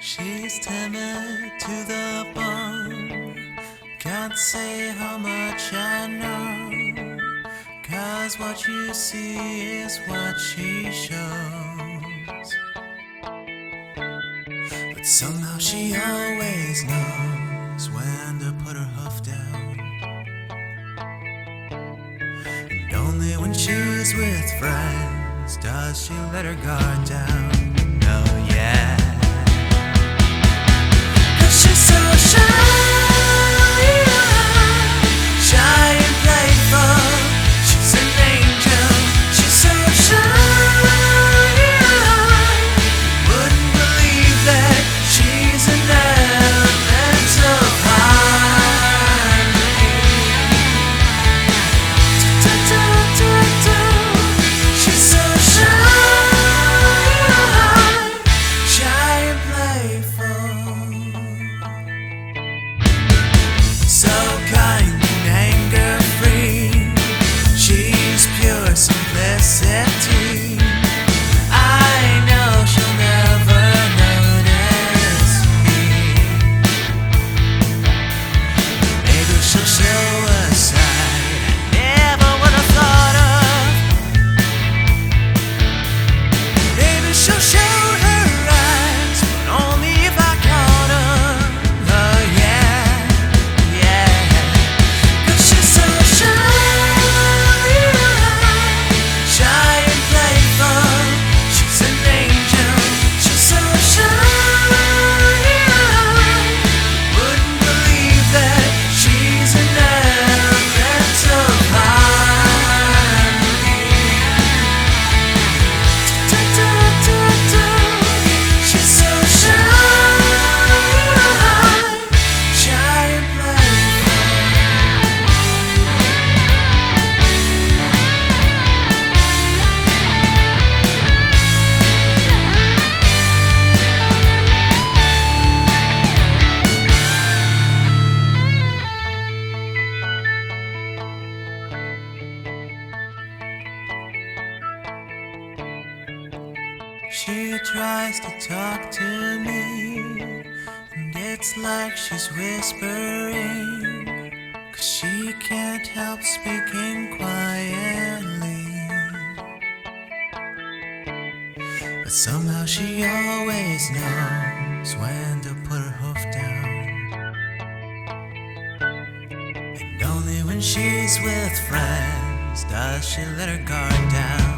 She's timid to the bone. Can't say how much I know, 'cause what you see is what she shows. But somehow she always knows when to put her hoof down. And only when she's with friends does she let her guard down. No, yeah. She's so shy and playful. She's an angel. She's so shy. Wouldn't believe that she's an element of harmony. She's so shy and playful. So kind and anger-free, she's pure simplicity. I know she'll never notice me. Maybe she'll show a side I never would have thought of. Maybe she'll show her eyes, but only if I caught her. Oh yeah. She tries to talk to me, and it's like she's whispering, 'cause she can't help speaking quietly. But somehow she always knows when to put her hoof down. And only when she's with friends does she let her guard down.